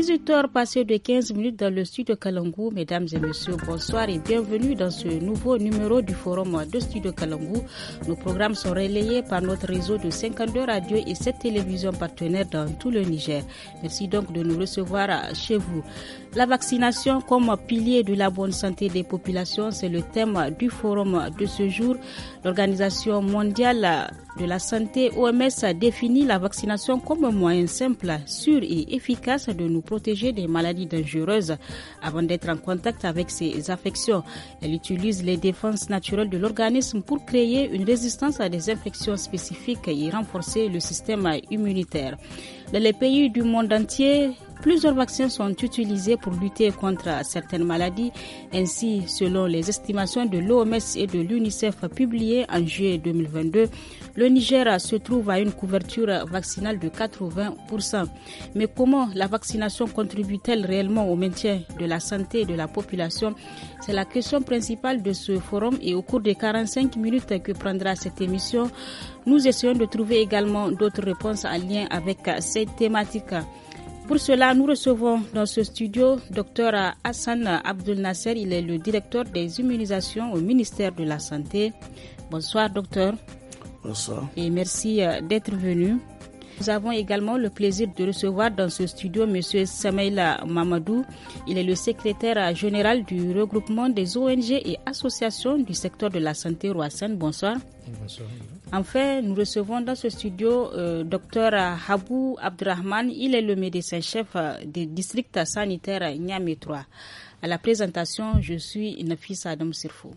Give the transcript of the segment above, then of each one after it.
18h passées de 15 minutes dans le studio Kalangou. Mesdames et messieurs, bonsoir et bienvenue dans ce nouveau numéro du forum de Studio Kalangou. Nos programmes sont relayés par notre réseau de 52 radios et 7 télévisions partenaires dans tout le Niger. Merci donc de nous recevoir chez vous. La vaccination comme pilier de la bonne santé des populations, c'est le thème du forum de ce jour. L'Organisation mondiale de la santé, OMS, définit la vaccination comme un moyen simple, sûr et efficace de nous protéger des maladies dangereuses avant d'être en contact avec ces affections. Elle utilise les défenses naturelles de l'organisme pour créer une résistance à des infections spécifiques et renforcer le système immunitaire. Dans les pays du monde entier, plusieurs vaccins sont utilisés pour lutter contre certaines maladies. Ainsi, selon les estimations de l'OMS et de l'UNICEF publiées en juillet 2022, le Niger se trouve à une couverture vaccinale de 80%. Mais comment la vaccination contribue-t-elle réellement au maintien de la santé de la population? C'est la question principale de ce forum et au cours des 45 minutes que prendra cette émission, nous essayons de trouver également d'autres réponses en lien avec cette thématique. Pour cela, nous recevons dans ce studio Dr Hassan Abdel Nasser. Il est le directeur des immunisations au ministère de la Santé. Bonsoir, docteur. Bonsoir. Et merci d'être venu. Nous avons également le plaisir de recevoir dans ce studio M. Samaïla Mamadou. Il est le secrétaire général du regroupement des ONG et associations du secteur de la santé Roassan. Bonsoir. Bonsoir. Enfin, nous recevons dans ce studio Dr Habou Abdrahman. Il est le médecin-chef du district sanitaire Niamey 3. À la présentation, je suis Nafisa Adam Sirfo.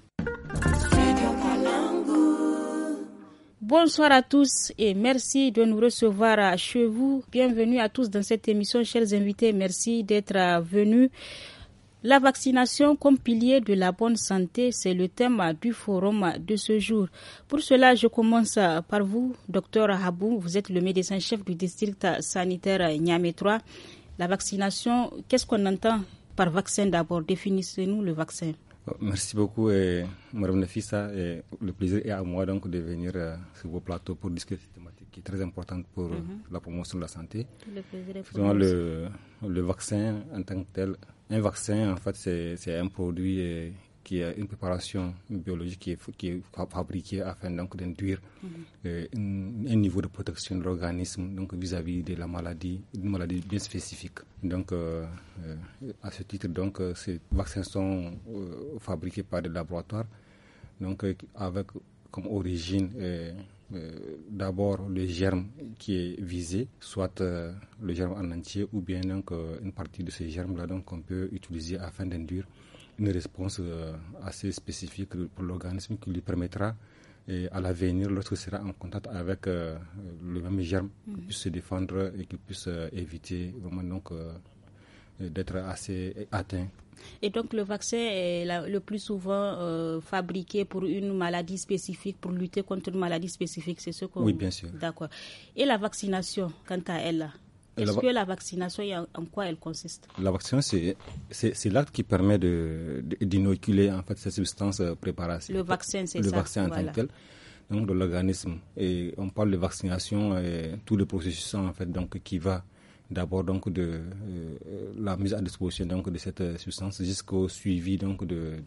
Bonsoir à tous et merci de nous recevoir chez vous. Bienvenue à tous dans cette émission, chers invités. Merci d'être venus. La vaccination comme pilier de la bonne santé, c'est le thème du forum de ce jour. Pour cela, je commence par vous, Dr Habou. Vous êtes le médecin-chef du district sanitaire Niamey 3. La vaccination, qu'est-ce qu'on entend par vaccin d'abord? Définissez-nous le vaccin. Merci beaucoup, Mme Nafissa. Le plaisir est à moi donc de venir sur vos plateaux pour discuter de cette thématique qui est très importante pour la promotion de la santé. Le vaccin en tant que tel, un vaccin en fait c'est un produit qui a une préparation biologique qui est fabriquée afin donc d'induire un niveau de protection de l'organisme donc vis-à-vis de la maladie, une maladie bien spécifique. Donc à ce titre donc ces vaccins sont fabriqués par des laboratoires donc avec comme origine d'abord le germe qui est visé, soit le germe en entier ou bien donc une partie de ces germes là donc qu'on peut utiliser afin d'induire une réponse assez spécifique pour l'organisme qui lui permettra à l'avenir, lorsqu'il sera en contact avec le même germe, qu'il puisse se défendre et qu'il puisse éviter vraiment donc d'être assez atteint. Et donc le vaccin est le plus souvent fabriqué pour une maladie spécifique, pour lutter contre une maladie spécifique, c'est ce qu'on... Oui, bien sûr. D'accord. Et la vaccination, quant à elle, est-ce que la vaccination, en quoi elle consiste? La vaccination, c'est l'acte qui permet d'inoculer en fait cette substance préparée. Le vaccin, c'est ça. Le vaccin en tant que tel, donc de l'organisme. Et on parle de vaccination, tout le processus en fait donc qui va d'abord donc de la mise à disposition donc de cette substance jusqu'au suivi donc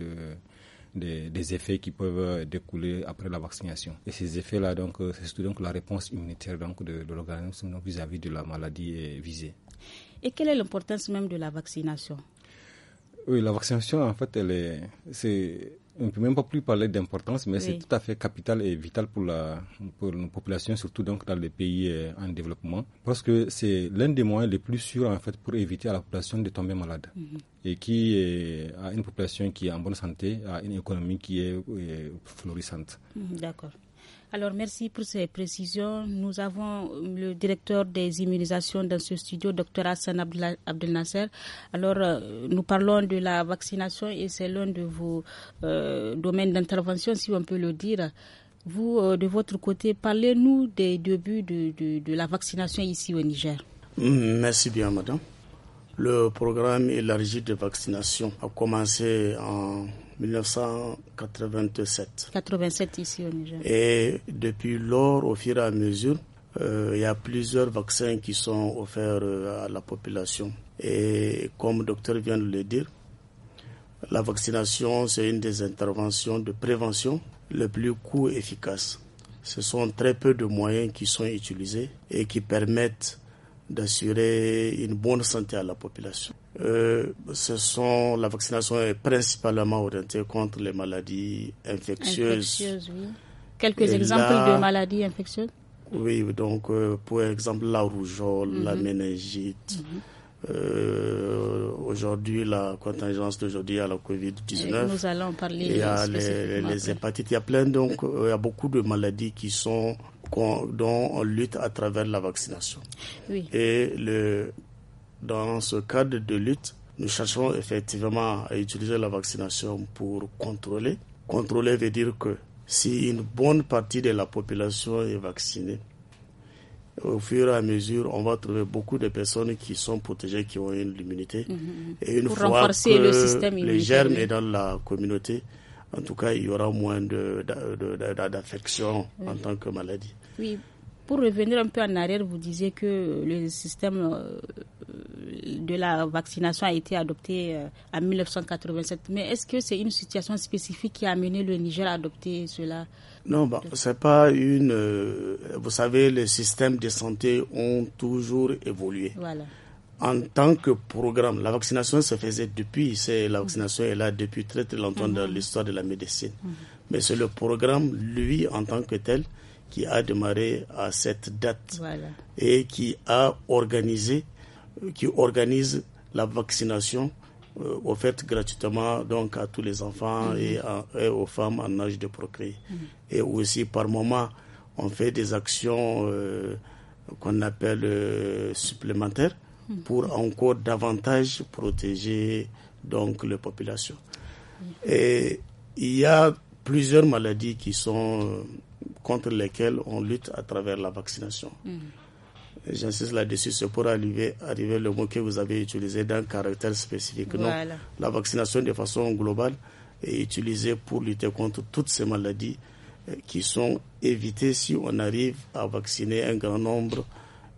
des effets qui peuvent découler après la vaccination. Et ces effets-là, donc, c'est surtout donc la réponse immunitaire donc, de l'organisme donc, vis-à-vis de la maladie visée. Et quelle est l'importance même de la vaccination? Oui, la vaccination, en fait, on ne peut même pas plus parler d'importance, mais c'est tout à fait capital et vital pour nos populations, surtout donc dans les pays en développement, parce que c'est l'un des moyens les plus sûrs en fait pour éviter à la population de tomber malade et qui a une population qui est en bonne santé, a une économie qui est florissante. D'accord. Alors, merci pour ces précisions. Nous avons le directeur des immunisations dans ce studio, Dr Hassan Abdel Nasser. Alors, nous parlons de la vaccination et c'est l'un de vos domaines d'intervention, si on peut le dire. Vous, de votre côté, parlez-nous des débuts de la vaccination ici au Niger. Merci bien, madame. Le programme élargi de vaccination a commencé en 1987. 87 ici au Niger. Et depuis lors, au fur et à mesure, il y a plusieurs vaccins qui sont offerts à la population. Et comme le docteur vient de le dire, la vaccination, c'est une des interventions de prévention les plus coût efficaces. Ce sont très peu de moyens qui sont utilisés et qui permettent d'assurer une bonne santé à la population. La vaccination est principalement orientée contre les maladies infectieuses. Oui. Quelques exemples de maladies infectieuses? Oui, donc pour exemple la rougeole, la méningite. Aujourd'hui, la contingence d'aujourd'hui à la Covid-19. Nous allons parler. Il y a les hépatites, il y a plein, donc il y a beaucoup de maladies dont on lutte à travers la vaccination. Oui. Et dans ce cadre de lutte, nous cherchons effectivement à utiliser la vaccination pour contrôler. Contrôler veut dire que si une bonne partie de la population est vaccinée, au fur et à mesure, on va trouver beaucoup de personnes qui sont protégées, qui ont une immunité. Et une fois que les germes sont dans la communauté, en tout cas, il y aura moins d'affections en tant que maladie. Oui. Pour revenir un peu en arrière, vous disiez que le système de la vaccination a été adopté en 1987. Mais est-ce que c'est une situation spécifique qui a amené le Niger à adopter cela? Non, c'est pas vous savez, les systèmes de santé ont toujours évolué. Voilà. En tant que programme, la vaccination se faisait la vaccination est là depuis très très longtemps dans l'histoire de la médecine. Mais c'est le programme, lui, en tant que tel, qui a démarré à cette date et qui organise la vaccination offerte gratuitement donc à tous les enfants et aux femmes en âge de procréer. Et aussi par moment on fait des actions qu'on appelle supplémentaires pour encore davantage protéger donc les populations. Et il y a plusieurs maladies qui sont contre lesquelles on lutte à travers la vaccination. J'insiste là-dessus, c'est pour arriver le mot que vous avez utilisé d'un caractère spécifique. Voilà. Non, la vaccination de façon globale est utilisée pour lutter contre toutes ces maladies qui sont évitées si on arrive à vacciner un grand nombre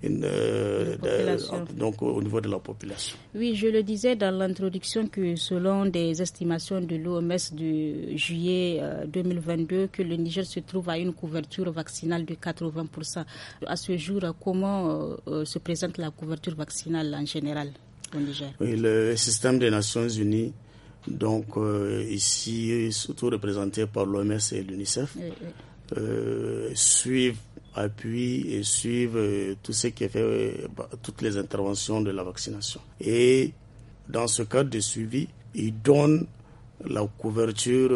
donc au niveau de la population. Oui, je le disais dans l'introduction que selon des estimations de l'OMS de juillet 2022, que le Niger se trouve à une couverture vaccinale de 80%. À ce jour, comment se présente la couverture vaccinale en général au Niger? Oui, le système des Nations Unies, donc ici surtout représenté par l'OMS et l'UNICEF, appuient et suivent tout ce qui est fait, toutes les interventions de la vaccination. Et dans ce cadre de suivi, ils donnent la couverture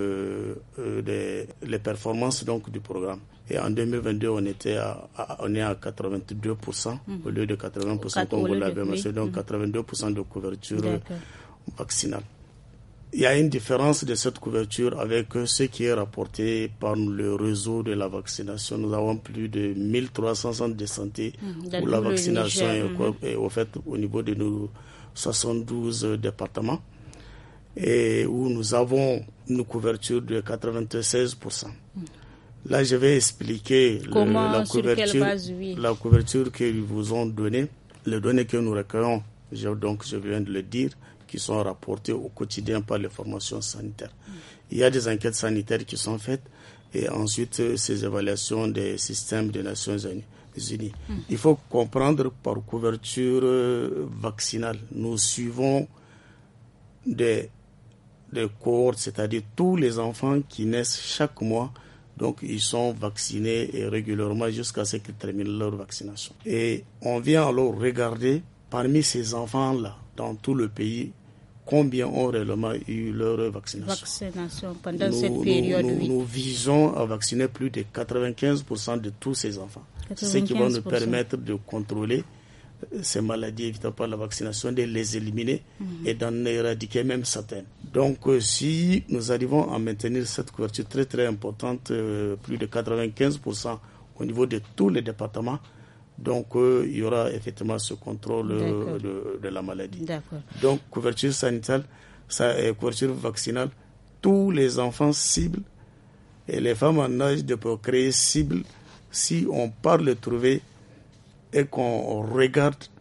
les performances donc du programme. Et en 2022, on est à 82% au lieu de 80% comme vous l'avez mentionné, donc 82% de couverture vaccinale. Il y a une différence de cette couverture avec ce qui est rapporté par le réseau de la vaccination. Nous avons plus de 1300 centres de santé où la vaccination est faite au niveau de nos 72 départements et où nous avons une couverture de 96%. Là, je vais expliquer la couverture qu'ils vous ont donnée, les données que nous recueillons, je viens de le dire, qui sont rapportés au quotidien par les formations sanitaires. Il y a des enquêtes sanitaires qui sont faites et ensuite ces évaluations des systèmes des Nations Unies. Il faut comprendre par couverture vaccinale, nous suivons des cohortes, c'est-à-dire tous les enfants qui naissent chaque mois, donc ils sont vaccinés et régulièrement jusqu'à ce qu'ils terminent leur vaccination. Et on vient alors regarder parmi ces enfants-là, dans tout le pays, combien ont réellement eu leur vaccination pendant cette période. Nous visons à vacciner plus de 95% de tous ces enfants. 95%. Ce qui va nous permettre de contrôler ces maladies évitables par la vaccination, de les éliminer et d'en éradiquer même certaines. Donc si nous arrivons à maintenir cette couverture très très importante, plus de 95% au niveau de tous les départements, donc il y aura effectivement ce contrôle de la maladie. D'accord. Donc couverture sanitaire, couverture vaccinale, tous les enfants cibles et les femmes en âge de procréer cibles, si on part les trouver et qu'on regarde,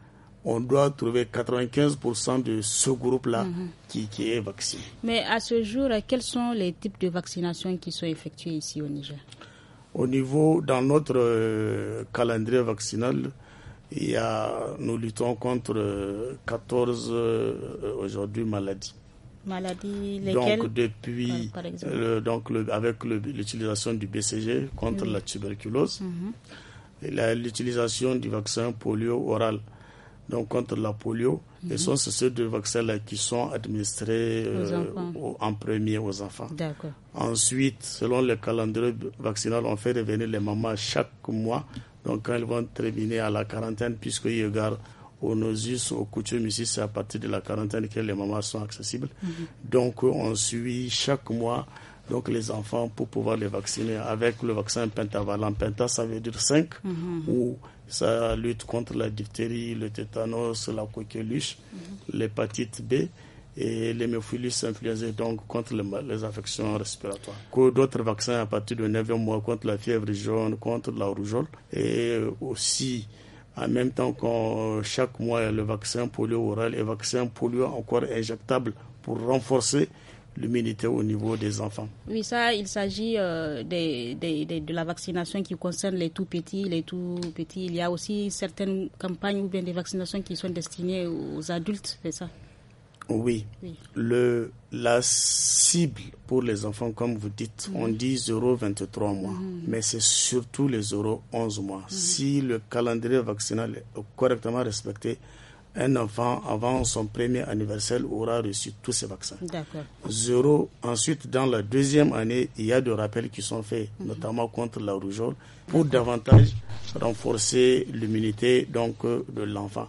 on doit trouver 95% de ce groupe-là qui est vacciné. Mais à ce jour, quels sont les types de vaccinations qui sont effectués ici au Niger? Au niveau, dans notre calendrier vaccinal, nous luttons contre 14 aujourd'hui maladies. Maladies lesquelles? Donc depuis, avec l'utilisation du BCG contre la tuberculose, et l'utilisation du vaccin polio oral, donc contre la polio, et sont ces deux vaccins-là qui sont administrés en premier aux enfants. D'accord. Ensuite, selon le calendrier vaccinal, on fait revenir les mamans chaque mois. Donc quand elles vont terminer à la quarantaine, puisque eu égard aux us, aux coutumes ici, c'est à partir de la quarantaine que les mamans sont accessibles. Donc on suit chaque mois donc les enfants pour pouvoir les vacciner avec le vaccin pentavalent. Penta, ça veut dire 5, où ça lutte contre la diphtérie, le tétanos, la coqueluche, l'hépatite B et l'hémophilus influenzae, donc contre les affections respiratoires. D'autres vaccins à partir de 9e mois contre la fièvre jaune, contre la rougeole, et aussi en même temps chaque mois il y a le vaccin polio oral et le vaccin polio encore injectable pour renforcer l'immunité au niveau des enfants. Oui, ça, il s'agit de la vaccination qui concerne les tout petits. Il y a aussi certaines campagnes ou bien des vaccinations qui sont destinées aux adultes, c'est ça? Oui. La cible pour les enfants, comme vous dites, on dit 0,23 mois, mais c'est surtout les 0,11 mois. Si le calendrier vaccinal est correctement respecté, un enfant, avant son premier anniversaire, aura reçu tous ces vaccins. D'accord. Ensuite, dans la deuxième année, il y a des rappels qui sont faits, notamment contre la rougeole, pour davantage renforcer l'immunité donc, de l'enfant.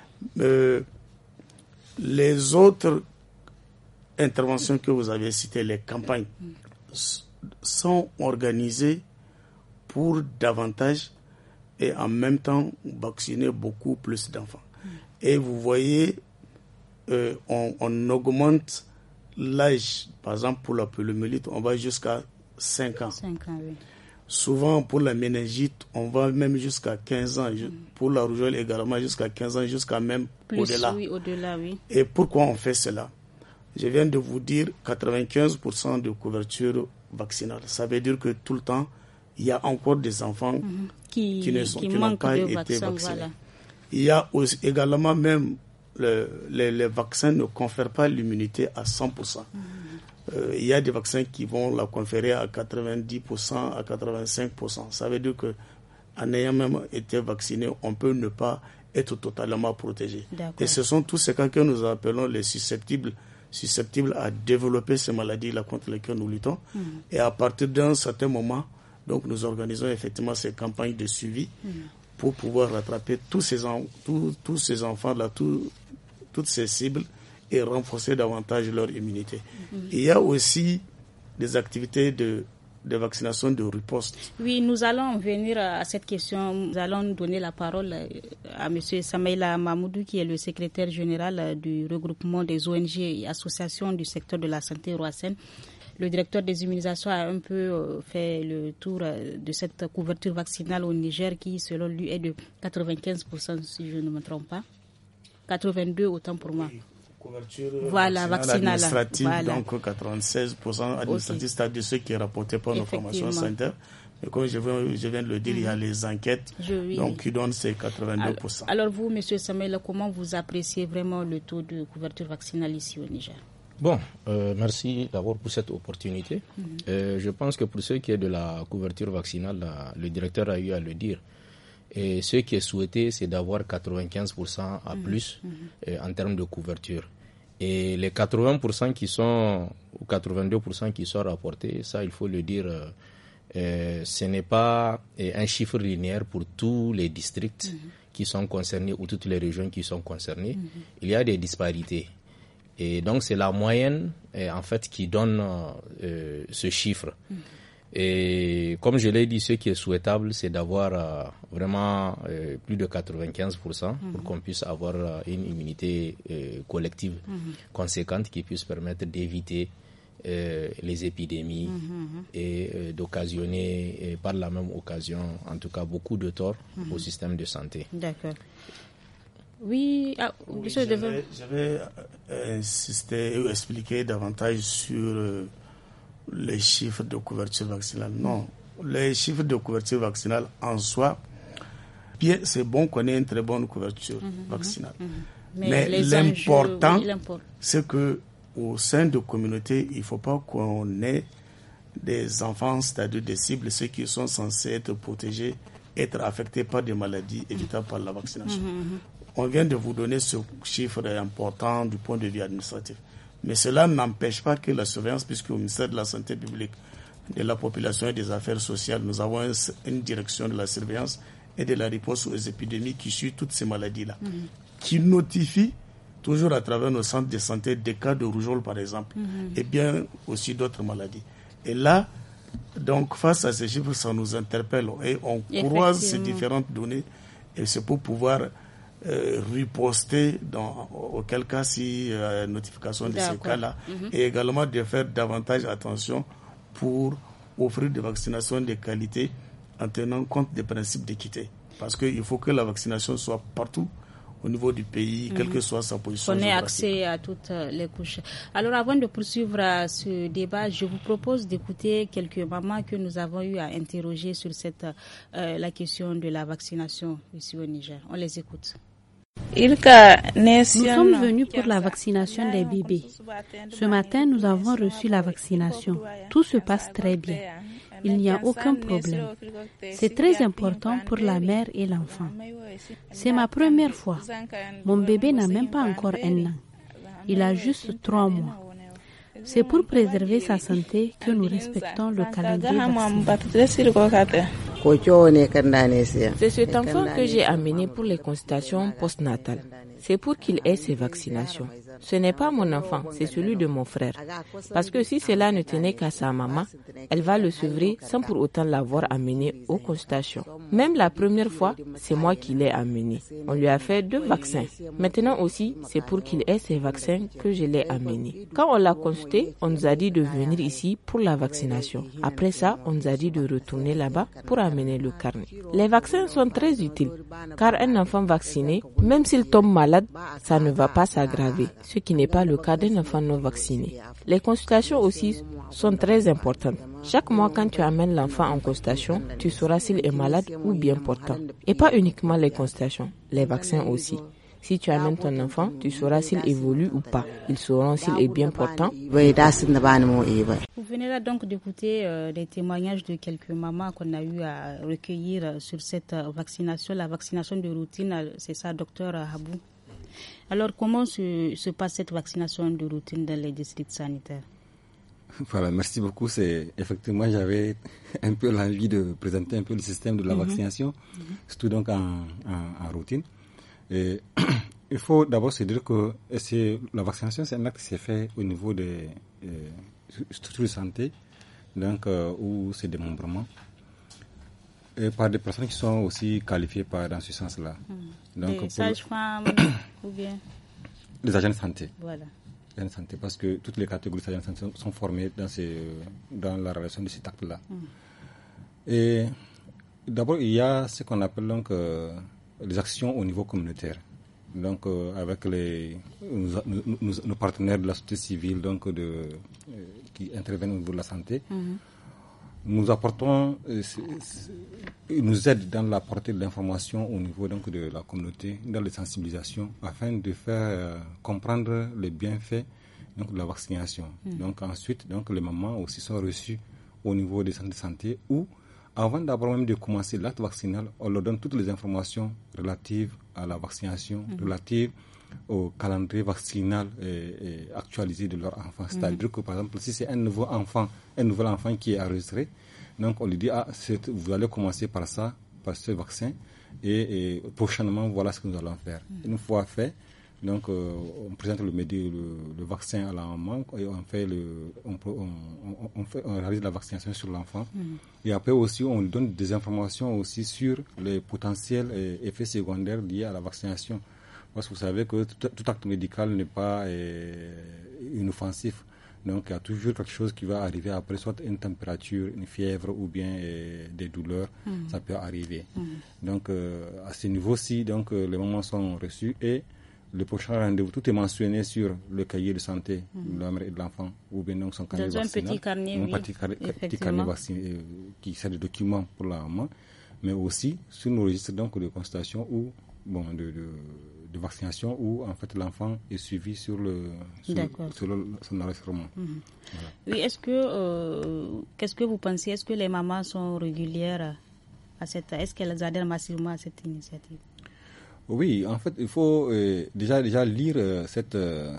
Les autres interventions que vous avez citées, les campagnes, sont organisées pour davantage et en même temps vacciner beaucoup plus d'enfants. Et vous voyez, on augmente l'âge. Par exemple, pour la poliomyélite, on va jusqu'à 5 ans. 5 ans, oui. Souvent, pour la méningite, on va même jusqu'à 15 ans. Pour la rougeole également, jusqu'à 15 ans, jusqu'à même au-delà. Oui, au-delà, oui. Et pourquoi on fait cela? Je viens de vous dire 95% de couverture vaccinale. Ça veut dire que tout le temps, il y a encore des enfants qui n'ont pas été vaccinés. Voilà. Il y a aussi, également même les vaccins ne confèrent pas l'immunité à 100%. Il y a des vaccins qui vont la conférer à 90%, à 85%. Ça veut dire qu'en ayant même été vacciné, on peut ne pas être totalement protégé. Et ce sont tous ces cas que nous appelons les susceptibles à développer ces maladies-là contre lesquelles nous luttons. Et à partir d'un certain moment, donc nous organisons effectivement ces campagnes de suivi pour pouvoir rattraper tous ces enfants-là, toutes ces cibles et renforcer davantage leur immunité. Il y a aussi des activités de vaccination de riposte. Oui, nous allons venir à cette question. Nous allons donner la parole à M. Samaïla Mahmoudou, qui est le secrétaire général du regroupement des ONG et associations du secteur de la santé Roassen. Le directeur des immunisations a un peu fait le tour de cette couverture vaccinale au Niger qui, selon lui, est de 95%, si je ne me trompe pas. 82% autant pour moi. Couverture vaccinale administrative, donc 96% administrative, c'est-à-dire ce qui est rapporté par nos formations sanitaires. Mais comme je viens de le dire, il y a les enquêtes qui donnent ces 82%. Alors vous, M. Samaïla, comment vous appréciez vraiment le taux de couverture vaccinale ici au Niger? Bon, merci d'abord pour cette opportunité. Je pense que pour ce qui est de la couverture vaccinale, le directeur a eu à le dire. Et ce qui est souhaité, c'est d'avoir 95% à plus en termes de couverture. Et les 80% qui sont, ou 82% qui sont rapportés, ça il faut le dire, ce n'est pas un chiffre linéaire pour tous les districts qui sont concernés ou toutes les régions qui sont concernées. Il y a des disparités. Et donc c'est la moyenne en fait qui donne ce chiffre. Et comme je l'ai dit, ce qui est souhaitable, c'est d'avoir vraiment plus de 95% pour qu'on puisse avoir une immunité collective conséquente qui puisse permettre d'éviter les épidémies et d'occasionner par la même occasion, en tout cas, beaucoup de torts au système de santé. D'accord. Oui, je vais insister ou expliquer davantage sur les chiffres de couverture vaccinale. Non, les chiffres de couverture vaccinale en soi, bien, c'est bon qu'on ait une très bonne couverture vaccinale. Mais l'important, c'est que au sein de communautés, il ne faut pas qu'on ait des enfants, c'est-à-dire des cibles, ceux qui sont censés être protégés, être affectés par des maladies évitables par la vaccination. On vient de vous donner ce chiffre important du point de vue administratif. Mais cela n'empêche pas que la surveillance, puisque au ministère de la Santé publique, de la population et des affaires sociales, nous avons une direction de la surveillance et de la réponse aux épidémies qui suit toutes ces maladies-là, qui notifie toujours à travers nos centres de santé des cas de rougeole, par exemple, et bien aussi d'autres maladies. Et là, donc, face à ces chiffres, ça nous interpelle et on croise ces différentes données et c'est pour pouvoir riposter auquel cas si notification de ces cas-là et également de faire davantage attention pour offrir des vaccinations de qualité en tenant compte des principes d'équité. Parce qu'il faut que la vaccination soit partout au niveau du pays, quelle que soit sa position. On ait accès à toutes les couches. Alors, avant de poursuivre ce débat, je vous propose d'écouter quelques mamans que nous avons eu à interroger sur la question de la vaccination ici au Niger. On les écoute. Nous sommes venus pour la vaccination des bébés. Ce matin, nous avons reçu la vaccination. Tout se passe très bien. Il n'y a aucun problème. C'est très important pour la mère et l'enfant. C'est ma première fois. Mon bébé n'a même pas encore 1 an. Il a juste 3 mois. C'est pour préserver sa santé que nous respectons le calendrier vaccinal. C'est cet enfant que j'ai amené pour les consultations postnatales. C'est pour qu'il ait ses vaccinations. Ce n'est pas mon enfant, c'est celui de mon frère. Parce que si cela ne tenait qu'à sa maman, elle va le sevrer sans pour autant l'avoir amené aux consultations. Même la première fois, c'est moi qui l'ai amené. On lui a fait 2 vaccins. Maintenant aussi, c'est pour qu'il ait ses vaccins que je l'ai amené. Quand on l'a consulté, on nous a dit de venir ici pour la vaccination. Après ça, on nous a dit de retourner là-bas pour amener le carnet. Les vaccins sont très utiles, car un enfant vacciné, même s'il tombe malade, ça ne va pas s'aggraver, ce qui n'est pas le cas d'un enfant non vacciné. Les consultations aussi sont très importantes. Chaque mois, quand tu amènes l'enfant en consultation, tu sauras s'il est malade ou bien portant. Et pas uniquement les consultations, les vaccins aussi. Si tu amènes ton enfant, tu sauras s'il évolue ou pas. Ils sauront s'il est bien portant. Vous venez là donc d'écouter des témoignages de quelques mamans qu'on a eu à recueillir sur cette vaccination, la vaccination de routine, c'est ça, docteur Habou. Alors, comment se passe cette vaccination de routine dans les districts sanitaires? Voilà, merci beaucoup. Effectivement, j'avais un peu l'envie de présenter un peu le système de la vaccination, surtout donc en routine. Et il faut d'abord se dire que la vaccination, c'est un acte qui s'est fait au niveau des structures de santé, donc où c'est des démembrement, et par des personnes qui sont aussi qualifiées dans ce sens-là. Donc, des sages-femmes ou bien les agents de santé. Voilà. Les agents de santé, parce que toutes les catégories d'agents de santé sont formées dans la relation de cet acte-là. Et d'abord, il y a ce qu'on appelle donc les actions au niveau communautaire. Donc, avec nos partenaires de la société civile, donc qui interviennent au niveau de la santé, nous apportons, ils nous aident dans la portée de l'information au niveau donc de la communauté, dans les sensibilisations, afin de faire comprendre les bienfaits donc de la vaccination. Donc ensuite, donc les mamans aussi sont reçues au niveau des centres de santé où, avant d'abord même de commencer l'acte vaccinal, on leur donne toutes les informations relatives à la vaccination, relatives au calendrier vaccinal actualisé de leur enfant. C'est-à-dire que, par exemple, si c'est un nouvel enfant qui est enregistré, donc on lui dit, vous allez commencer par ça, par ce vaccin, et prochainement, voilà ce que nous allons faire. Une fois fait, donc on présente le vaccin à la maman et on réalise la vaccination sur l'enfant. Et après aussi, on lui donne des informations aussi sur les potentiels effets secondaires liés à la vaccination. Parce que vous savez que tout acte médical n'est pas inoffensif. Donc il y a toujours quelque chose qui va arriver après, soit une température, une fièvre ou bien des douleurs, ça peut arriver. Donc à ce niveau-ci, donc les mamans sont reçues et le prochain rendez-vous, tout est mentionné sur le cahier de santé de la mère et de l'enfant, ou bien donc son carnet vaccinal. Petit carnet vaccinal qui sert de document pour la maman, mais aussi sur nos registres donc, de constatation ou de vaccination où en fait l'enfant est suivi sur son enregistrement. Voilà. Oui, qu'est-ce que vous pensez? Est-ce que les mamans sont régulières est-ce qu'elles adhèrent massivement à cette initiative? Oui, en fait, il faut déjà lire cette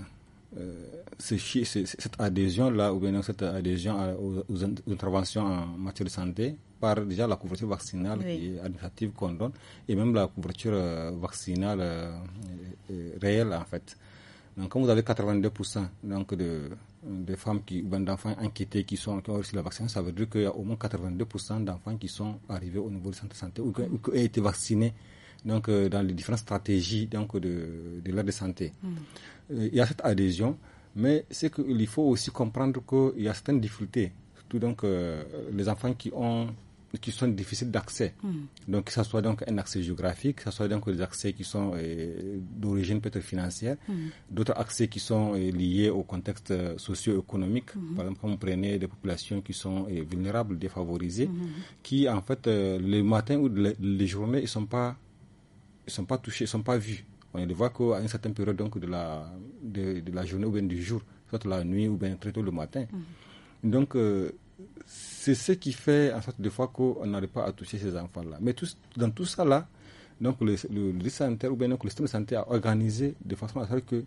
adhésion-là, ou bien cette adhésion aux interventions en matière de santé, par déjà la couverture vaccinale et administrative qu'on donne, et même la couverture vaccinale réelle, en fait. Donc, comme vous avez 82% donc de femmes d'enfants inquiétés qui ont reçu la vaccination, ça veut dire qu'il y a au moins 82% d'enfants qui sont arrivés au niveau du centre de santé ou qui ont été vaccinés. Donc, dans les différentes stratégies donc, de l'aide de santé. Il y a cette adhésion, mais c'est qu'il faut aussi comprendre qu'il y a certaines difficultés, surtout donc, les enfants qui sont difficiles d'accès. Donc, que ce soit donc un accès géographique, que ce soit donc des accès qui sont d'origine peut-être financière, d'autres accès qui sont liés au contexte socio-économique. Par exemple, quand vous prenez des populations qui sont vulnérables, défavorisées, qui en fait, le matin ou les journées, ils sont pas touchés, ils ne sont pas vus. On les voit qu'à une certaine période donc, de la journée ou bien du jour, soit la nuit ou bien très tôt le matin. Donc, c'est ce qui fait en sorte des fois qu'on n'arrive pas à toucher ces enfants-là. Mais dans tout ça là, donc le sanitaire ou bien donc, le système de santé a organisé de façon à ce que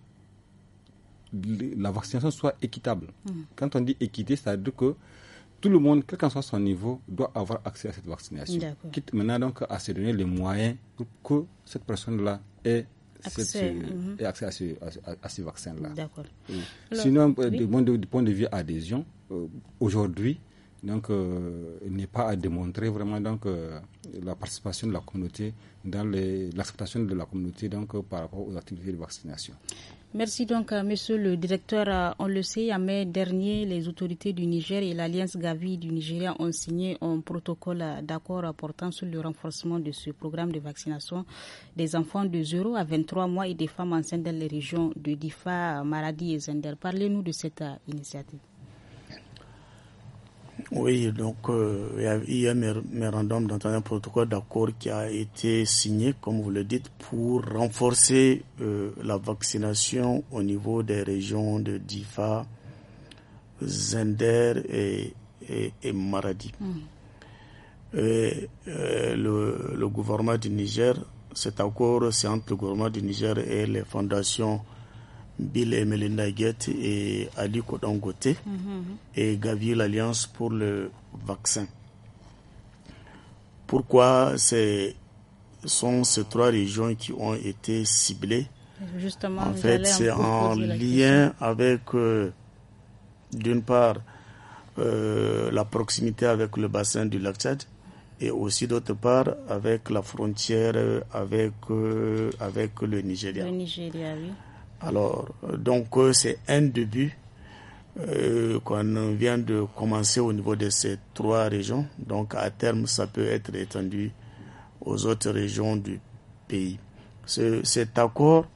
la vaccination soit équitable. Quand on dit équité, c'est-à-dire que tout le monde, quel qu'en soit son niveau, doit avoir accès à cette vaccination. Quitte maintenant donc à se donner les moyens pour que cette personne-là ait accès à ce vaccin-là. D'accord. Sinon, du point de vue adhésion, aujourd'hui, donc, il n'est pas à démontrer vraiment donc, la participation de la communauté dans l'acceptation de la communauté donc, par rapport aux activités de vaccination. Merci donc, monsieur le directeur. On le sait, en mai dernier, les autorités du Niger et l'Alliance Gavi du Nigeria ont signé un protocole d'accord portant sur le renforcement de ce programme de vaccination des enfants de 0 à 23 mois et des femmes enceintes dans les régions de Difa, Maradi et Zender. Parlez-nous de cette initiative. Oui, donc il y a eu un mémorandum d'entente, un protocole d'accord qui a été signé, comme vous le dites, pour renforcer la vaccination au niveau des régions de Difa, Zender et Maradi. Le gouvernement du Niger, cet accord, c'est entre le gouvernement du Niger et les fondations Bill et Melinda Gates et Aliko Dangote et Gavi, l'Alliance pour le vaccin. Pourquoi sont ces trois régions qui ont été ciblées? Justement, en fait, c'est en lien avec, d'une part, la proximité avec le bassin du lac Tchad et aussi d'autre part avec la frontière avec le Nigeria. Le Nigeria, oui. Alors, donc, c'est un début qu'on vient de commencer au niveau de ces trois régions. Donc, à terme, ça peut être étendu aux autres régions du pays. Cet accord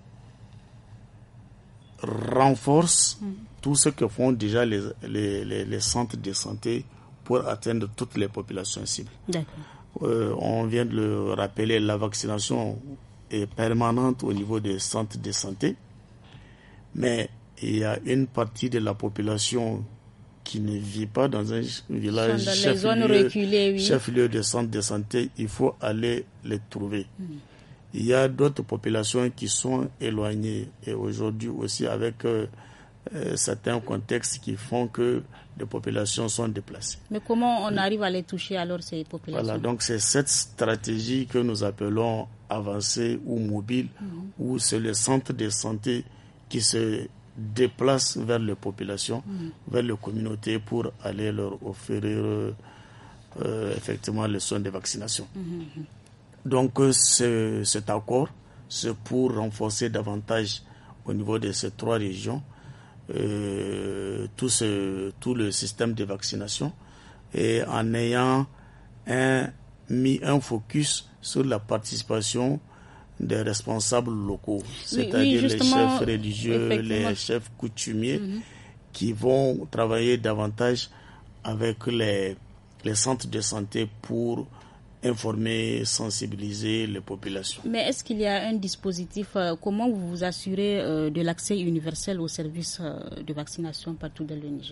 renforce tout ce que font déjà les centres de santé pour atteindre toutes les populations cibles. On vient de le rappeler, la vaccination est permanente au niveau des centres de santé. Mais il y a une partie de la population qui ne vit pas dans un village chef-lieu de centre de santé. Il faut aller les trouver. Il y a d'autres populations qui sont éloignées et aujourd'hui aussi avec certains contextes qui font que les populations sont déplacées. Mais comment on arrive à les toucher alors ces populations? Voilà, donc c'est cette stratégie que nous appelons avancée ou mobile, où c'est le centre de santé qui se déplacent vers les populations, vers les communautés pour aller leur offrir effectivement les soins de vaccination. Donc cet accord, c'est pour renforcer davantage au niveau de ces trois régions tout le système de vaccination et en ayant mis un focus sur la participation des responsables locaux, c'est-à-dire les chefs religieux, les chefs coutumiers, qui vont travailler davantage avec les centres de santé pour informer, sensibiliser les populations. Mais est-ce qu'il y a un dispositif, comment vous vous assurez de l'accès universel aux services de vaccination partout dans le Niger?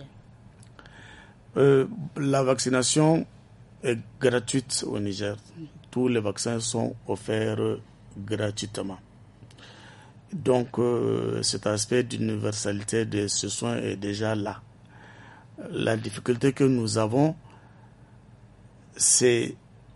La vaccination est gratuite au Niger. Tous les vaccins sont offerts gratuitement. Donc, cet aspect d'universalité de ce soin est déjà là. La difficulté que nous avons, c'est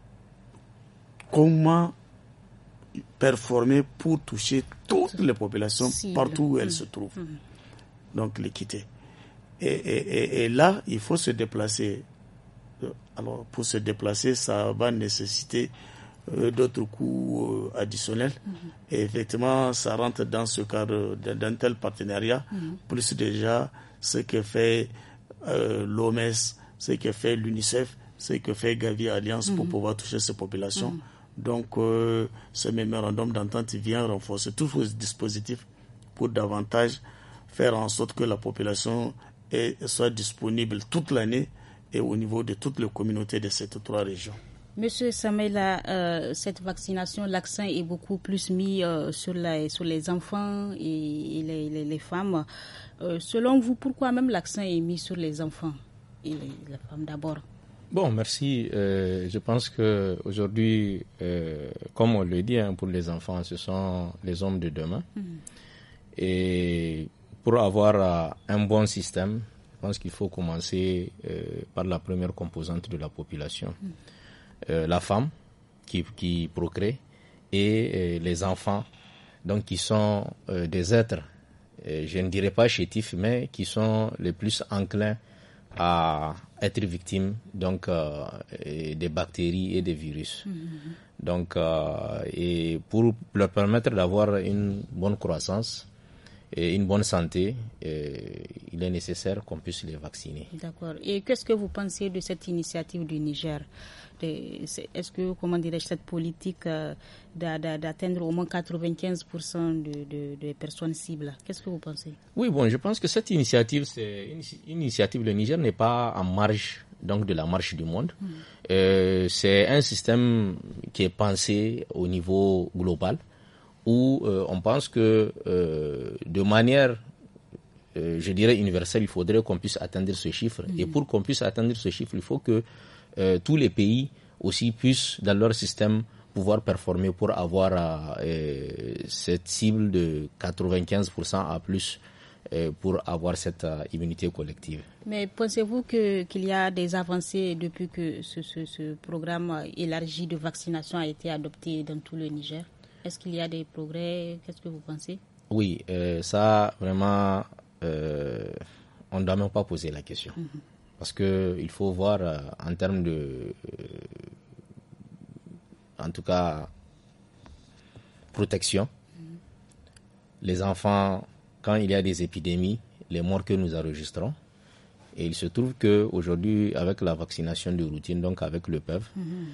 comment performer pour toucher toutes les populations partout où elles se trouvent. Donc, l'équité. Et là, il faut se déplacer. Alors, pour se déplacer, ça va nécessiter d'autres coûts additionnels. Et effectivement, ça rentre dans ce cadre d'un tel partenariat, plus déjà ce que fait l'OMS, ce que fait l'UNICEF, ce que fait Gavi Alliance pour pouvoir toucher ces populations. Donc, ce mémorandum d'entente vient renforcer tous ces dispositifs pour davantage faire en sorte que la population soit disponible toute l'année et au niveau de toutes les communautés de ces 3 régions. Monsieur Samaïla, cette vaccination, l'accent est beaucoup plus mis sur les enfants et les femmes. Selon vous, pourquoi même l'accent est mis sur les enfants et les femmes d'abord? Bon, merci. Je pense qu'aujourd'hui, comme on le dit, pour les enfants, ce sont les hommes de demain. Et pour avoir un bon système, je pense qu'il faut commencer par la première composante de la population. La femme qui procrée et les enfants, donc qui sont des êtres, je ne dirais pas chétifs, mais qui sont les plus enclins à être victimes donc des bactéries et des virus. Donc et pour leur permettre d'avoir une bonne croissance et une bonne santé, il est nécessaire qu'on puisse les vacciner. D'accord. Et qu'est-ce que vous pensez de cette initiative du Niger? Est-ce que, comment dirais-je, cette politique d'atteindre au moins 95% de personnes cibles, qu'est-ce que vous pensez? Oui, bon, je pense que cette initiative, c'est une initiative. Le Niger n'est pas en marge donc de la marche du monde. C'est un système qui est pensé au niveau global, où on pense que de manière, je dirais universelle, il faudrait qu'on puisse atteindre ce chiffre. Et pour qu'on puisse atteindre ce chiffre, il faut que tous les pays aussi puissent, dans leur système, pouvoir performer pour avoir cette cible de 95% à plus pour avoir cette immunité collective. Mais pensez-vous qu'il y a des avancées depuis que ce programme élargi de vaccination a été adopté dans tout le Niger? Est-ce qu'il y a des progrès? Qu'est-ce que vous pensez? Oui, ça, vraiment, on ne doit même pas poser la question. Parce qu'il faut voir en termes de, en tout cas, protection. Les enfants, quand il y a des épidémies, les morts que nous enregistrons, et il se trouve qu'aujourd'hui, avec la vaccination de routine, donc avec le PEV,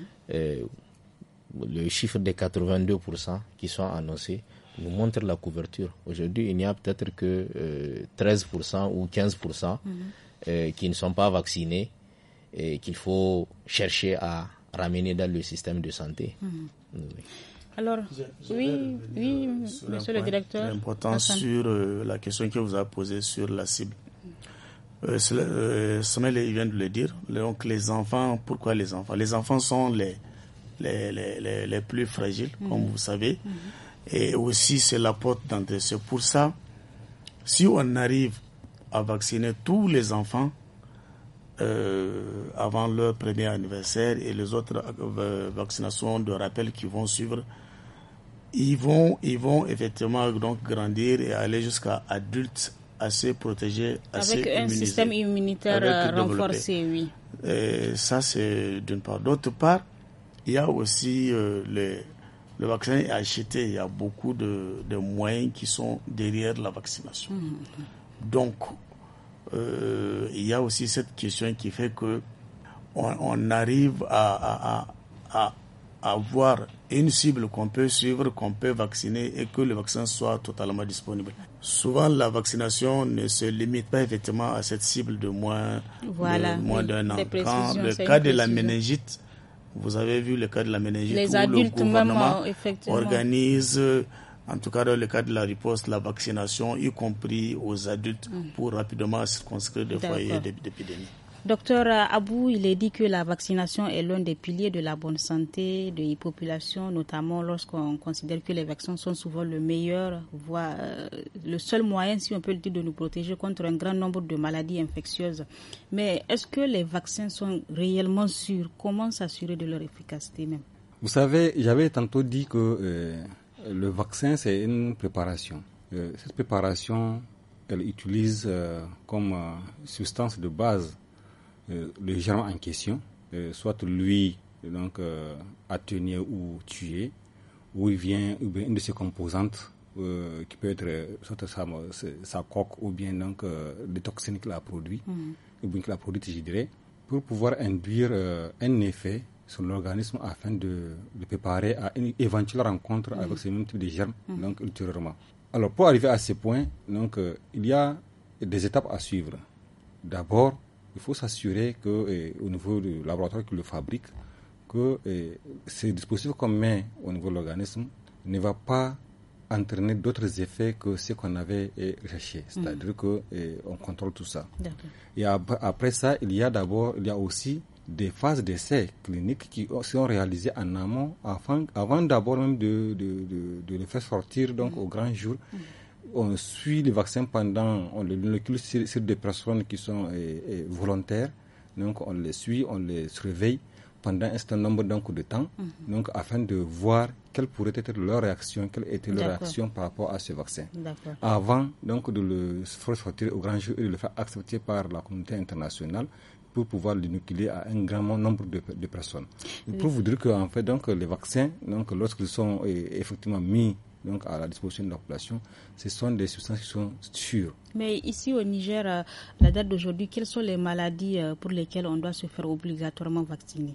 le chiffre des 82% qui sont annoncés nous montre la couverture. Aujourd'hui, il n'y a peut-être que 13% ou 15% qui ne sont pas vaccinés et qu'il faut chercher à ramener dans le système de santé. Oui. Alors, oui, monsieur le directeur. L'importance sur la question que vous avez posée sur la cible. Samuel vient de le dire. Donc, les enfants, pourquoi les enfants? Les enfants sont les plus fragiles, comme vous savez. Et aussi, c'est la porte d'entrée. C'est pour ça, si on arrive à vacciner tous les enfants avant leur premier anniversaire et les autres vaccinations de rappel qui vont suivre, ils vont effectivement donc grandir et aller jusqu'à adultes assez protégés, assez avec un immunisés, système immunitaire renforcé, oui. Et ça, c'est d'une part. D'autre part, il y a aussi le vaccin est acheté. Il y a beaucoup de moyens qui sont derrière la vaccination. Donc, il y a aussi cette question qui fait que on arrive à avoir une cible qu'on peut suivre, qu'on peut vacciner et que le vaccin soit totalement disponible. Souvent, la vaccination ne se limite pas effectivement à cette cible de moins d'un an. Quand le cas de la méningite, vous avez vu le cas de la méningite les où adultes le gouvernement effectivement organise, en tout cas dans le cas de la riposte, la vaccination, y compris aux adultes, pour rapidement circonscrire des foyers d'épidémie. Docteur Abou, il est dit que la vaccination est l'un des piliers de la bonne santé des populations, notamment lorsqu'on considère que les vaccins sont souvent le meilleur, voire le seul moyen, si on peut le dire, de nous protéger contre un grand nombre de maladies infectieuses. Mais est-ce que les vaccins sont réellement sûrs? Comment s'assurer de leur efficacité même? Vous savez, j'avais tantôt dit que le vaccin, c'est une préparation. Cette préparation, elle utilise comme substance de base le germe en question, soit lui donc atténué ou tué, ou il vient ou bien une de ses composantes qui peut être soit sa coque ou bien donc les toxines qu'il a produit, ou bien qu'il a produit, je dirais, pour pouvoir induire un effet sur l'organisme afin de le préparer à une éventuelle rencontre avec ce même type de germe donc ultérieurement. Alors pour arriver à ce point, donc il y a des étapes à suivre. D'abord, il faut s'assurer que au niveau du laboratoire qui le fabrique, que ce dispositif qu'on met au niveau de l'organisme ne va pas entraîner d'autres effets que ce qu'on avait recherché. C'est-à-dire que on contrôle tout ça. D'accord. Et après ça, il y a aussi des phases d'essai cliniques qui sont réalisées en amont avant d'abord même de le faire sortir donc au grand jour. On suit le vaccin on le inocule sur des personnes qui sont volontaires. Donc on les suit, on les surveille pendant un certain nombre de temps, donc afin de voir quelle pourrait être leur réaction, quelle était leur réaction par rapport à ce vaccin. D'accord. Avant donc de le faire sortir au grand jour et de le faire accepter par la communauté internationale pour pouvoir l'inoculer à un grand nombre de personnes. Pour vous dire que en fait donc les vaccins, donc lorsqu'ils sont effectivement mis donc à la disposition de la population, ce sont des substances qui sont sûres. Mais ici au Niger, à la date d'aujourd'hui, quelles sont les maladies pour lesquelles on doit se faire obligatoirement vacciner?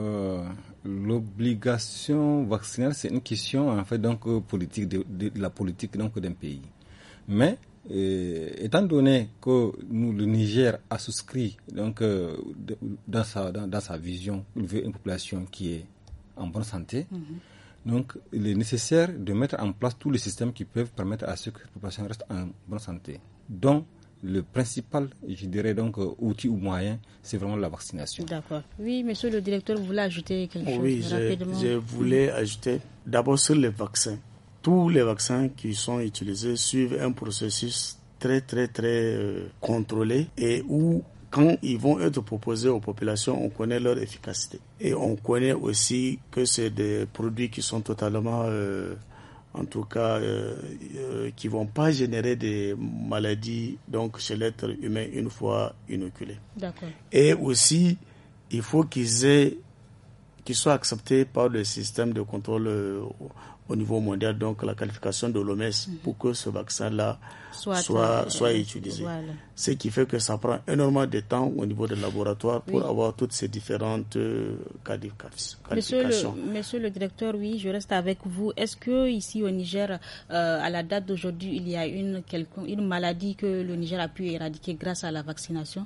L'obligation vaccinale, c'est une question en fait donc politique de la politique donc d'un pays. Mais étant donné que le Niger a souscrit donc dans sa vision, il veut une population qui est en bonne santé. Donc, il est nécessaire de mettre en place tous les systèmes qui peuvent permettre à ce que la population reste en bonne santé. Donc, le principal, je dirais donc, outil ou moyen, c'est vraiment la vaccination. D'accord. Oui, monsieur le directeur, vous voulez ajouter quelque chose rapidement? Je voulais ajouter d'abord sur les vaccins. Tous les vaccins qui sont utilisés suivent un processus très contrôlé et où quand ils vont être proposés aux populations, on connaît leur efficacité. Et on connaît aussi que c'est des produits qui sont totalement, en tout cas, qui ne vont pas générer des maladies donc, chez l'être humain une fois inoculés. D'accord. Et aussi, il faut qu'ils soient acceptés par le système de contrôle au niveau mondial, donc la qualification de l'OMS pour que ce vaccin-là soit utilisé. Voilà. Ce qui fait que ça prend énormément de temps au niveau des laboratoires pour avoir toutes ces différentes qualifications. Monsieur le directeur, oui, je reste avec vous. Est-ce que ici au Niger, à la date d'aujourd'hui, il y a une maladie que le Niger a pu éradiquer grâce à la vaccination?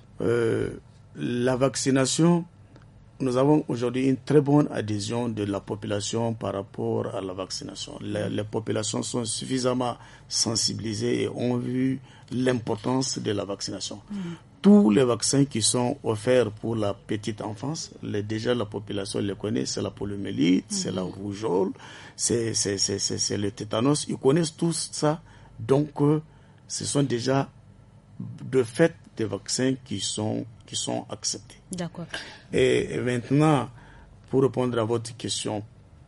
La vaccination, nous avons aujourd'hui une très bonne adhésion de la population par rapport à la vaccination. Les populations sont suffisamment sensibilisées et ont vu l'importance de la vaccination. Tous les vaccins qui sont offerts pour la petite enfance, déjà la population les connaît, c'est la poliomyélite, c'est la rougeole, c'est le tétanos, ils connaissent tous ça. Donc, ce sont déjà de fait des vaccins qui sont acceptés. D'accord. Et maintenant, pour répondre à votre question,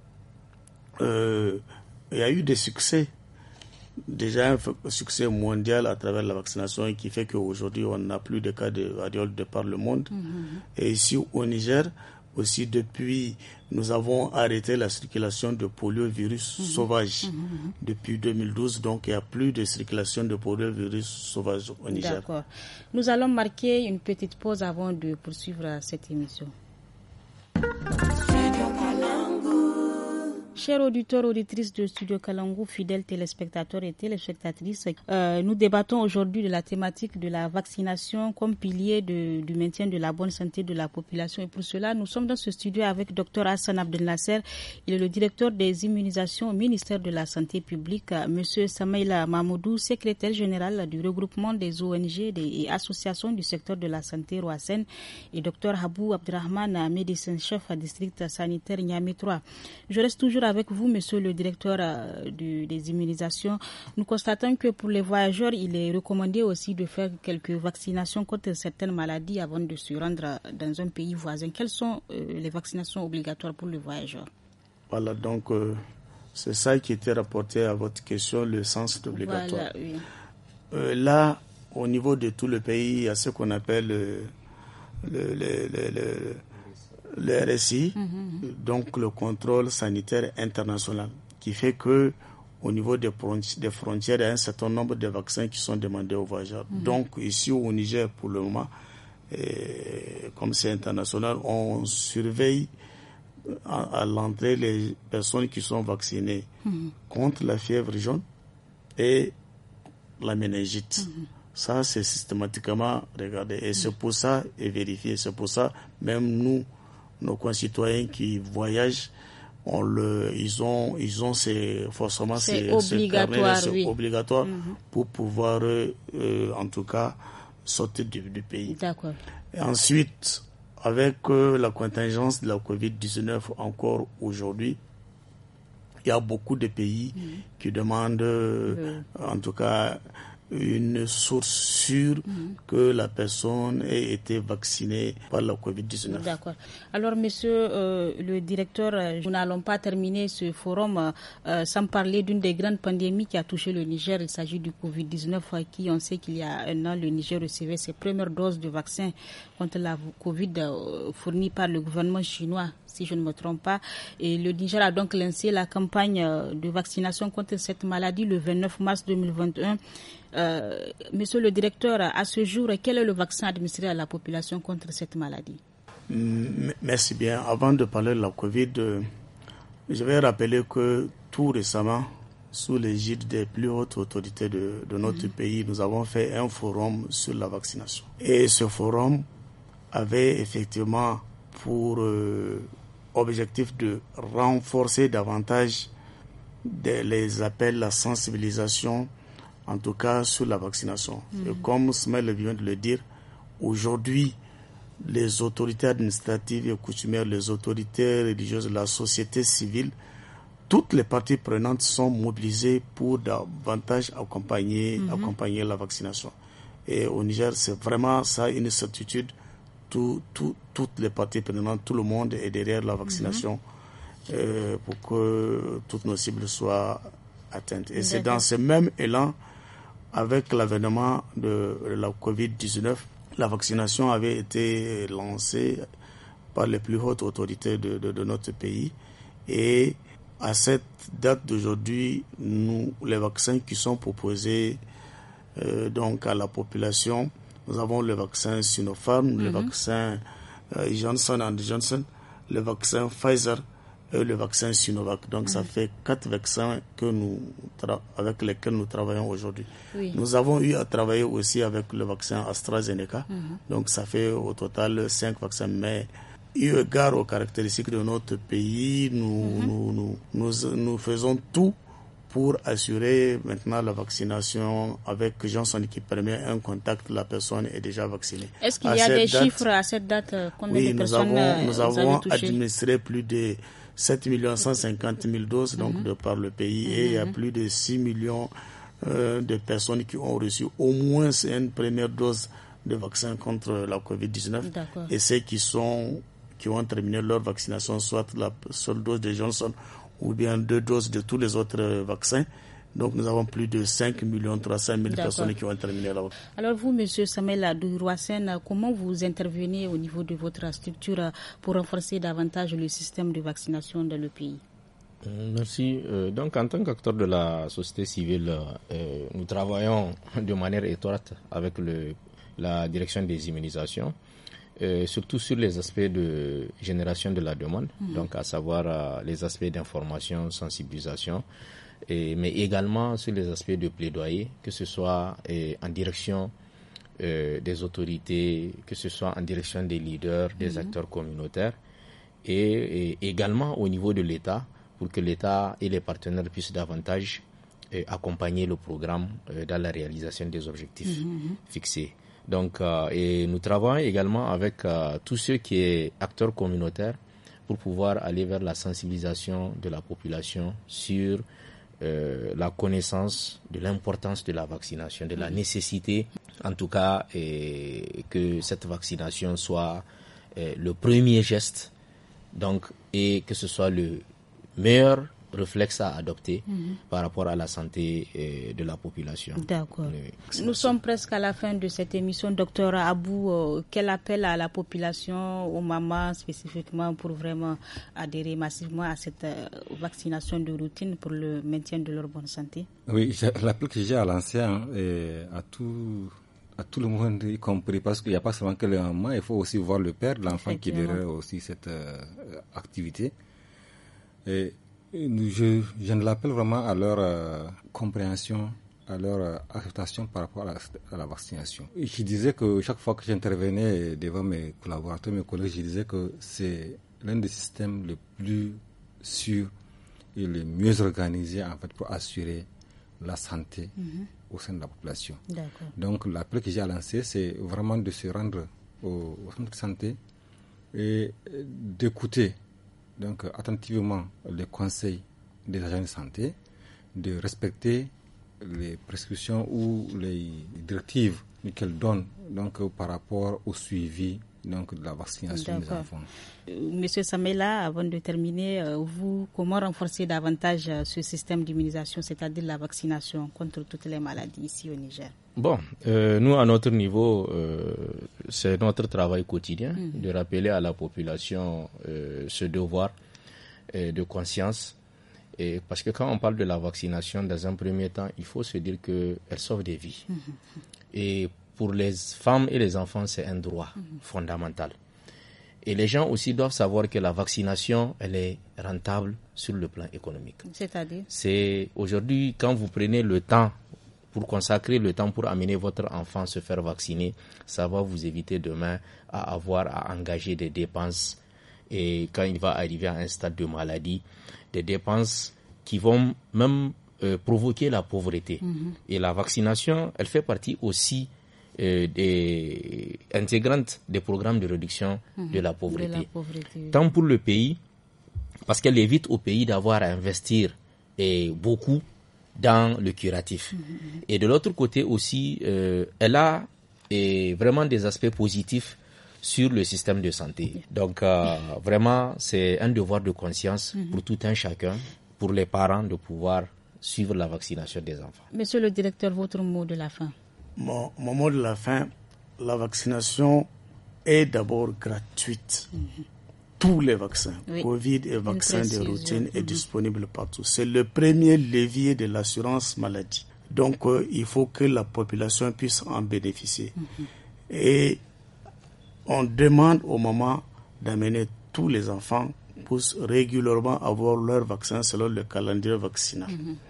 il y a eu des succès. Déjà un succès mondial à travers la vaccination qui fait qu'aujourd'hui on n'a plus de cas de variole de par le monde. Et ici au Niger, Aussi, depuis, nous avons arrêté la circulation de poliovirus sauvage depuis 2012. Donc, il n'y a plus de circulation de poliovirus sauvage au Niger. D'accord. Nous allons marquer une petite pause avant de poursuivre cette émission. Chers auditeurs, auditrices de Studio Kalangu, fidèles téléspectateurs et téléspectatrices, nous débattons aujourd'hui de la thématique de la vaccination comme pilier du maintien de la bonne santé de la population. Et pour cela, nous sommes dans ce studio avec Dr Hassan Abdel Nasser. Il est le directeur des immunisations au ministère de la Santé publique. Monsieur Samaïla Mamoudou, secrétaire général du regroupement des ONG et associations du secteur de la santé Roassen. Et Dr Habou Abdrahman, médecin-chef à district sanitaire Niamey 3. Je reste toujours avec vous, monsieur le directeur des immunisations. Nous constatons que pour les voyageurs, il est recommandé aussi de faire quelques vaccinations contre certaines maladies avant de se rendre dans un pays voisin. Quelles sont les vaccinations obligatoires pour les voyageurs? Voilà, donc c'est ça qui était rapporté à votre question, le sens obligatoire. Voilà, oui. Là, au niveau de tout le pays, il y a ce qu'on appelle le RSI, donc le contrôle sanitaire international, qui fait que au niveau des frontières, il y a un certain nombre de vaccins qui sont demandés aux voyageurs. Donc ici au Niger, pour le moment, comme c'est international, on surveille à l'entrée les personnes qui sont vaccinées contre la fièvre jaune et la méningite. Ça, c'est systématiquement regardé. Et c'est pour ça, et vérifié, c'est pour ça, même nous, nos concitoyens qui voyagent, ils ont forcément ces obligatoire, c'est obligatoire pour pouvoir en tout cas sortir du pays. D'accord. Et ensuite, avec la contingence de la COVID-19 encore aujourd'hui, il y a beaucoup de pays qui demandent en tout cas une source sûre que la personne ait été vaccinée par la COVID-19. D'accord. Alors, monsieur le directeur, nous n'allons pas terminer ce forum sans parler d'une des grandes pandémies qui a touché le Niger. Il s'agit du COVID-19, qui, on sait qu'il y a un an, le Niger recevait ses premières doses de vaccin contre la COVID fournies par le gouvernement chinois, si je ne me trompe pas. Et le Niger a donc lancé la campagne de vaccination contre cette maladie le 29 mars 2021. Monsieur le directeur, à ce jour, quel est le vaccin administré à la population contre cette maladie? Merci bien. Avant de parler de la COVID, je vais rappeler que tout récemment, sous l'égide des plus hautes autorités de notre pays, nous avons fait un forum sur la vaccination. Et ce forum avait effectivement pour objectif de renforcer davantage les appels, la sensibilisation, en tout cas sur la vaccination. Et comme Smaïl vient de le dire, aujourd'hui, les autorités administratives et coutumières, les autorités religieuses, la société civile, toutes les parties prenantes sont mobilisées pour davantage accompagner la vaccination. Et au Niger, c'est vraiment ça une certitude. Toutes les parties prenantes, tout le monde est derrière la vaccination pour que toutes nos cibles soient atteintes. Et c'est dans ce même élan, avec l'avènement de la COVID-19, la vaccination avait été lancée par les plus hautes autorités de notre pays. Et à cette date d'aujourd'hui, les vaccins qui sont proposés donc à la population, nous avons le vaccin Sinopharm, le vaccin Johnson & Johnson, le vaccin Pfizer et le vaccin Sinovac. Donc ça fait 4 vaccins avec lesquels nous travaillons aujourd'hui. Oui. Nous avons eu à travailler aussi avec le vaccin AstraZeneca. Donc ça fait au total 5 vaccins. Mais eu égard aux caractéristiques de notre pays, nous faisons tout pour assurer maintenant la vaccination avec Johnson qui permet un contact, la personne est déjà vaccinée. Est-ce qu'il y a des chiffres à cette date? Combien de personnes nous avons administré plus de 7 150 000 doses donc de par le pays et il y a plus de 6 millions de personnes qui ont reçu au moins une première dose de vaccin contre la COVID-19. D'accord. Et ceux qui ont terminé leur vaccination, soit la seule dose de Johnson ou bien 2 doses de tous les autres vaccins, Donc nous avons plus de 5 300 000 personnes qui ont terminé là-bas. Alors vous, M. Samel Dourouassen, comment vous intervenez au niveau de votre structure pour renforcer davantage le système de vaccination dans le pays? Merci. Donc en tant qu'acteur de la société civile, nous travaillons de manière étroite avec la direction des immunisations, surtout sur les aspects de génération de la demande, donc à savoir les aspects d'information, sensibilisation, mais également sur les aspects de plaidoyer, que ce soit en direction des autorités, que ce soit en direction des leaders, des acteurs communautaires, et également au niveau de l'État, pour que l'État et les partenaires puissent davantage accompagner le programme dans la réalisation des objectifs fixés. Donc, et nous travaillons également avec tous ceux qui sont acteurs communautaires pour pouvoir aller vers la sensibilisation de la population sur la connaissance de l'importance de la vaccination, de la nécessité, en tout cas, que cette vaccination soit le premier geste, donc, et que ce soit le meilleur réflexe à adopter par rapport à la santé de la population. D'accord. Nous sommes presque à la fin de cette émission. Docteur Abou, quel appel à la population, aux mamans spécifiquement, pour vraiment adhérer massivement à cette vaccination de routine pour le maintien de leur bonne santé? Oui, l'appel que j'ai à lancer à tout le monde, y compris, parce qu'il n'y a pas seulement que le maman, il faut aussi voir le père de l'enfant qui verrait aussi cette activité. Et je l'appelle vraiment à leur compréhension, à leur acceptation par rapport à la vaccination. Et je disais que chaque fois que j'intervenais devant mes collaborateurs, mes collègues, je disais que c'est l'un des systèmes les plus sûrs et les mieux organisés en fait pour assurer la santé au sein de la population. D'accord. Donc l'appel que j'ai à lancer, c'est vraiment de se rendre au centre de santé et d'écouter donc attentivement les conseils des agents de santé, de respecter les prescriptions ou les directives qu'elles donnent donc par rapport au suivi donc de la vaccination des enfants. Monsieur Samela, avant de terminer, vous, comment renforcer davantage ce système d'immunisation, c'est-à-dire la vaccination contre toutes les maladies ici au Niger? Bon, nous à notre niveau, c'est notre travail quotidien de rappeler à la population ce devoir de conscience. Et parce que quand on parle de la vaccination, dans un premier temps, il faut se dire qu'elle sauve des vies. Et pour les femmes et les enfants, c'est un droit fondamental. Et les gens aussi doivent savoir que la vaccination, elle est rentable sur le plan économique. C'est-à-dire? C'est aujourd'hui, quand vous prenez le temps pour consacrer le temps pour amener votre enfant se faire vacciner, ça va vous éviter demain à avoir à engager des dépenses. Et quand il va arriver à un stade de maladie, des dépenses qui vont même provoquer la pauvreté. Et la vaccination, elle fait partie aussi intégrante des programmes de réduction de la pauvreté. Tant pour le pays, parce qu'elle évite au pays d'avoir à investir beaucoup dans le curatif. Et de l'autre côté aussi, elle a vraiment des aspects positifs sur le système de santé. Donc vraiment, c'est un devoir de conscience pour tout un chacun, pour les parents, de pouvoir suivre la vaccination des enfants. Monsieur le directeur, votre mot de la fin? Mon mot de la fin, la vaccination est d'abord gratuite. Tous les vaccins, Covid et vaccins de routine, est disponible partout. C'est le premier levier de l'assurance maladie. Donc, il faut que la population puisse en bénéficier. Et on demande au moment d'amener tous les enfants pour régulièrement avoir leur vaccin selon le calendrier vaccinal.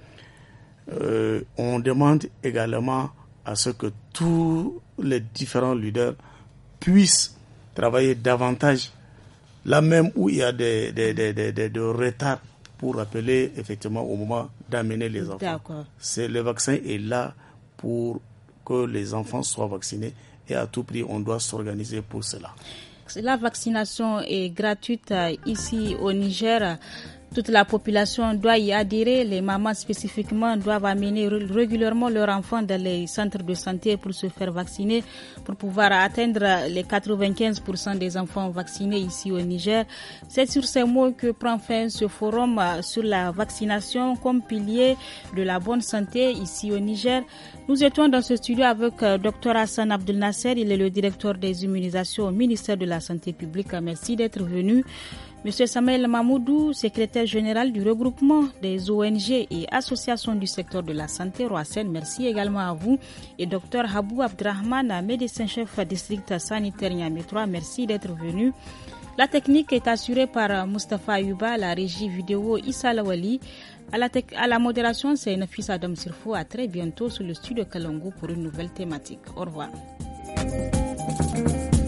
On demande également à ce que tous les différents leaders puissent travailler davantage là même où il y a des retards pour rappeler effectivement au moment d'amener les enfants. D'accord. Le vaccin est là pour que les enfants soient vaccinés et à tout prix on doit s'organiser pour cela. La vaccination est gratuite ici au Niger. Toute la population doit y adhérer. Les mamans spécifiquement doivent amener régulièrement leurs enfants dans les centres de santé pour se faire vacciner, pour pouvoir atteindre les 95% des enfants vaccinés ici au Niger. C'est sur ces mots que prend fin ce forum sur la vaccination comme pilier de la bonne santé ici au Niger. Nous étions dans ce studio avec Dr Hassan Abdel Nasser. Il est le directeur des immunisations au ministère de la Santé publique. Merci d'être venu. Monsieur Samuel Mamoudou, secrétaire général du regroupement des ONG et associations du secteur de la santé, Roasen, merci également à vous. Et Dr Habou Abdrahman, médecin-chef district sanitaire Niamey 3, merci d'être venu. La technique est assurée par Mustafa Ayuba, la régie vidéo Issa Lawali. À la modération, c'est Nafis Adam Sirfo. À très bientôt sur le studio Kalongo pour une nouvelle thématique. Au revoir.